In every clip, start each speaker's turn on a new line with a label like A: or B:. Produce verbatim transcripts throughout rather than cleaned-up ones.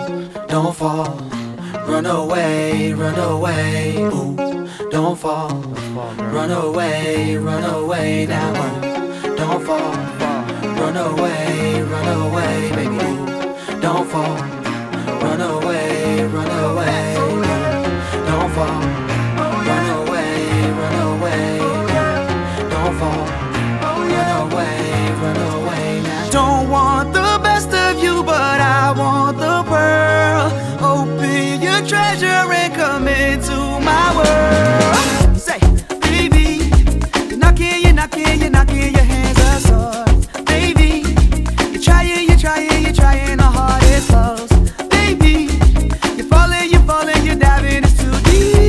A: don't fall. Run away, run away, ooh, don't fall. Run away, run away now, ooh, don't fall. Run away, run away, baby, ooh, don't fall. Run away, run away, ooh, don't fall. Run away, run away, ooh, don't fall. Run away, run away now. Don't want the best of you, but I want the pearl. Open your treasure and come into my world. Say, baby, you're knocking, you're knocking, you're knocking your hands aside. Baby, you're trying, you're trying, you're trying the hardest loves. Baby, you're falling, you're falling, you're diving, it's too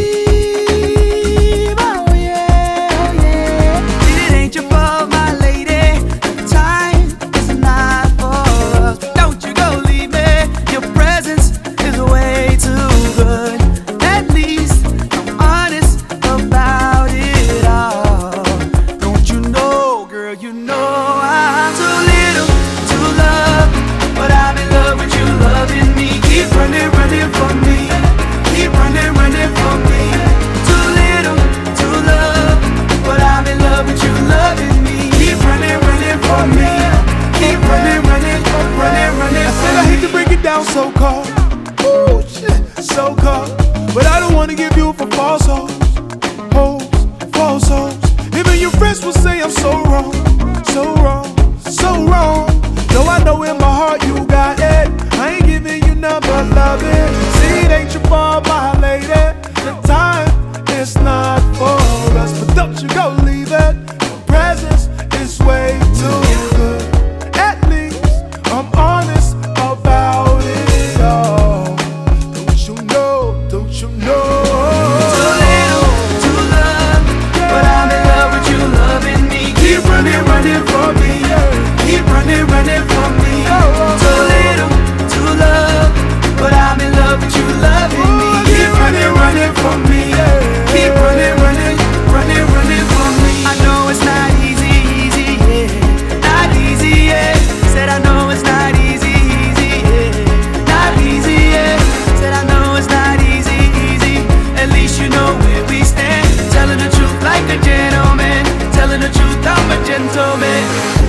A: deep. Oh yeah, oh yeah. It ain't your fault, my lady. The time is not for us. Don't you go leave me. Your presence is way too good. At least I'm honest about it all. Don't you know, girl, you know I'm too little to love, but I'm in love with you loving me. Keep running, running for me. Keep running, running for me. Too little to love, but I'm in love with you loving me. Keep running, running for me. Keep running, running, running, running for me.
B: I hate to break it down so cold. Ooh, shit, so cold. But I don't wanna give you for false hopes. Hopes, false hopes. Even your friends will say I'm so wrong, so wrong, so wrong. Though I know in my heart you got it. I ain't giving you none but love it. See, it ain't your fault, my lady. The time is not for us, but don't you go leave it. Your presence is way too good. At least I'm honest about it all. Don't you know, don't you know?
A: Too little to love, but I'm in love with you loving me. Keep running, running for me. Keep running, running for me. Too little to love, but I'm in love with you loving me. Keep running, running for me. Keep running, running, running, running for me. I know it's not easy, easy, yeah. Not easy, yeah. Said I know it's not easy, easy, yeah. Not easy, yeah. Said I know it's not easy, easy. At least you know where we stand. Telling the truth like a gentleman. Telling the truth, I'm a gentleman.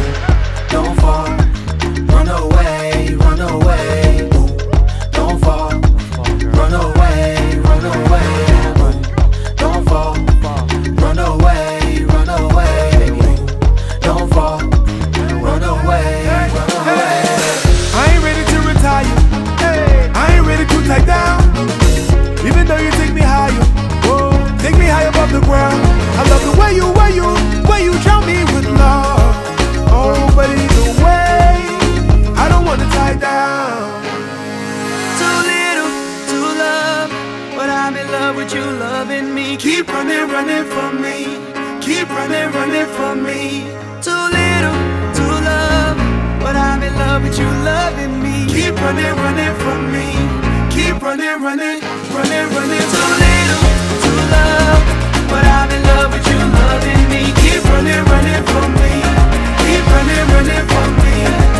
A: Don't fall, run away, run away, ooh, don't fall. Run away, run away, ooh, don't fall. Run away, run away, baby, ooh, don't fall. Run away, run away.
B: I ain't ready to retire. I ain't ready to take down. Even though you take me higher, whoa, take me high above the ground. I love the way you, way you, way you drown me with love. Oh, but either way, I don't wanna tie down.
A: Too little to love, but I'm in love with you loving me. Keep running, running for me. Keep running, running for me. Too little to love, but I'm in love with you loving me. Keep running, running for me. Keep running, running, running, running. Too little to love, but I'm in love with you loving me. Keep running, running for me. Keep running, running for me.